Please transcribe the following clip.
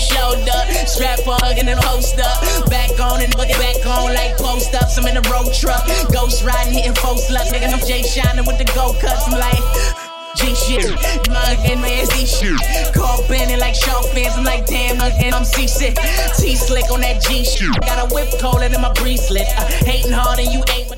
shoulder. Strap on, hugging and host up. Back on and boogie back on like post ups. I'm in a road truck. Ghost riding, hitting full sluts. Nigga, I'm Jay shining with the go cuts. I'm like, G shit, mug and man, Z shit. Call bending like shark fins. I'm like, damn, again, I'm seasick. T slick on that G shit. Got a whip colder than my bracelet. Hating hard and you ain't.